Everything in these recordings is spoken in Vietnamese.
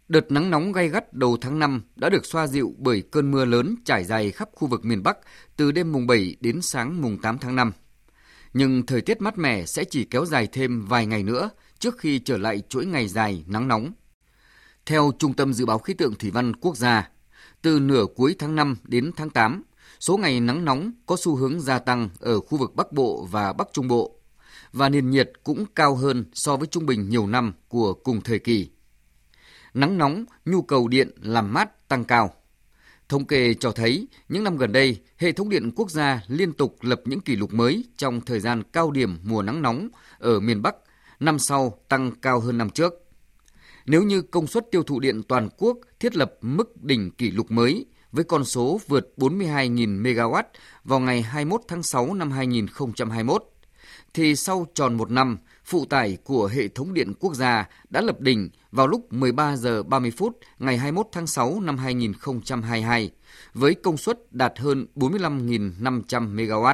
Đợt nắng nóng gay gắt đầu tháng 5 đã được xoa dịu bởi cơn mưa lớn trải dài khắp khu vực miền Bắc từ đêm mùng 7 đến sáng mùng 8 tháng 5. Nhưng thời tiết mát mẻ sẽ chỉ kéo dài thêm vài ngày nữa trước khi trở lại chuỗi ngày dài nắng nóng. Theo Trung tâm Dự báo Khí tượng Thủy văn Quốc gia, từ nửa cuối tháng 5 đến tháng 8, số ngày nắng nóng có xu hướng gia tăng ở khu vực Bắc Bộ và Bắc Trung Bộ, và nền nhiệt cũng cao hơn so với trung bình nhiều năm của cùng thời kỳ. Nắng nóng, nhu cầu điện làm mát tăng cao. Thống kê cho thấy, những năm gần đây, hệ thống điện quốc gia liên tục lập những kỷ lục mới trong thời gian cao điểm mùa nắng nóng ở miền Bắc, năm sau tăng cao hơn năm trước. Nếu như công suất tiêu thụ điện toàn quốc thiết lập mức đỉnh kỷ lục mới với con số vượt 42.000 MW vào ngày 21 tháng 6 năm 2021, thì sau tròn một năm, phụ tải của hệ thống điện quốc gia đã lập đỉnh vào lúc 13 giờ 30 phút ngày 21 tháng 6 năm 2022 với công suất đạt hơn 45.500 MW.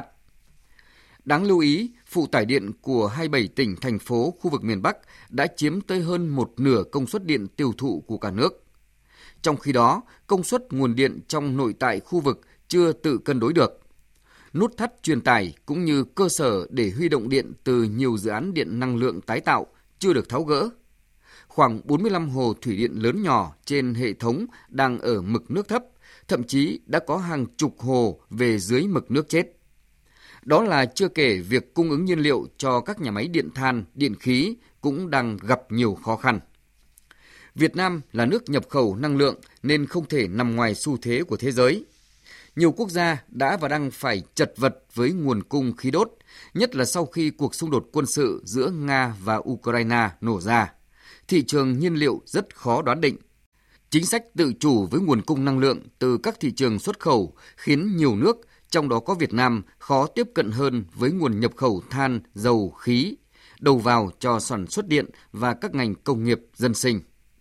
Đáng lưu ý, phụ tải điện của 27 tỉnh, thành phố khu vực miền Bắc đã chiếm tới hơn một nửa công suất điện tiêu thụ của cả nước. Trong khi đó, công suất nguồn điện trong nội tại khu vực chưa tự cân đối được. Nút thắt truyền tải cũng như cơ sở để huy động điện từ nhiều dự án điện năng lượng tái tạo chưa được tháo gỡ. Khoảng 45 hồ thủy điện lớn nhỏ trên hệ thống đang ở mực nước thấp, thậm chí đã có hàng chục hồ về dưới mực nước chết. Đó là chưa kể việc cung ứng nhiên liệu cho các nhà máy điện than, điện khí cũng đang gặp nhiều khó khăn. Việt Nam là nước nhập khẩu năng lượng nên không thể nằm ngoài xu thế của thế giới. Nhiều quốc gia đã và đang phải chật vật với nguồn cung khí đốt, nhất là sau khi cuộc xung đột quân sự giữa Nga và Ukraine nổ ra. Thị trường nhiên liệu rất khó đoán định. Chính sách tự chủ với nguồn cung năng lượng từ các thị trường xuất khẩu khiến nhiều nước, trong đó có Việt Nam, khó tiếp cận hơn với nguồn nhập khẩu than, dầu, khí, đầu vào cho sản xuất điện và các ngành công nghiệp dân sinh.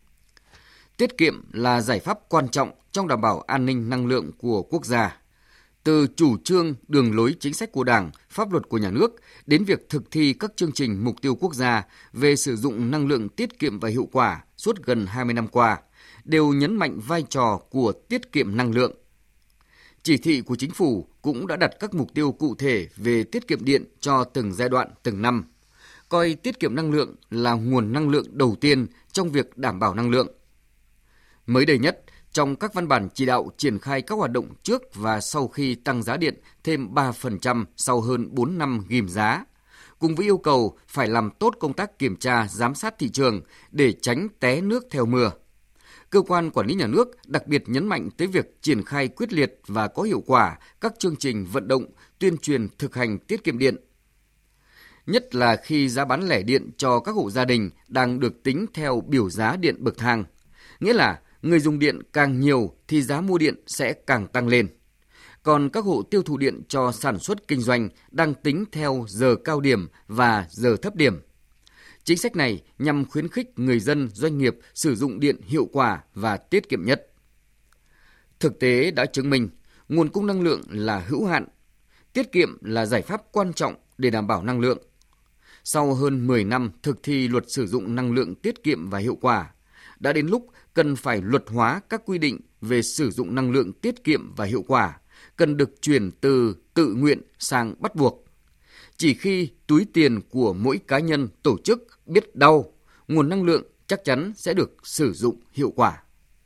Tiết kiệm là giải pháp quan trọng trong đảm bảo an ninh năng lượng của quốc gia. Từ chủ trương, đường lối chính sách của Đảng, pháp luật của nhà nước đến việc thực thi các chương trình mục tiêu quốc gia về sử dụng năng lượng tiết kiệm và hiệu quả suốt gần 20 năm qua, đều nhấn mạnh vai trò của tiết kiệm năng lượng. Chỉ thị của Chính phủ cũng đã đặt các mục tiêu cụ thể về tiết kiệm điện cho từng giai đoạn, từng năm, coi tiết kiệm năng lượng là nguồn năng lượng đầu tiên trong việc đảm bảo năng lượng. Mới đây nhất, trong các văn bản chỉ đạo triển khai các hoạt động trước và sau khi tăng giá điện thêm 3% sau hơn 4 năm ghim giá, cùng với yêu cầu phải làm tốt công tác kiểm tra, giám sát thị trường để tránh té nước theo mưa. Cơ quan quản lý nhà nước đặc biệt nhấn mạnh tới việc triển khai quyết liệt và có hiệu quả các chương trình vận động, tuyên truyền thực hành tiết kiệm điện. Nhất là khi giá bán lẻ điện cho các hộ gia đình đang được tính theo biểu giá điện bậc thang, nghĩa là người dùng điện càng nhiều thì giá mua điện sẽ càng tăng lên. Còn các hộ tiêu thụ điện cho sản xuất kinh doanh đang tính theo giờ cao điểm và giờ thấp điểm. Chính sách này nhằm khuyến khích người dân, doanh nghiệp sử dụng điện hiệu quả và tiết kiệm nhất. Thực tế đã chứng minh, nguồn cung năng lượng là hữu hạn. Tiết kiệm là giải pháp quan trọng để đảm bảo năng lượng. Sau hơn 10 năm thực thi luật sử dụng năng lượng tiết kiệm và hiệu quả, đã đến lúc cần phải luật hóa các quy định về sử dụng năng lượng tiết kiệm và hiệu quả, cần được chuyển từ tự nguyện sang bắt buộc. Chỉ khi túi tiền của mỗi cá nhân, tổ chức biết đau, nguồn năng lượng chắc chắn sẽ được sử dụng hiệu quả.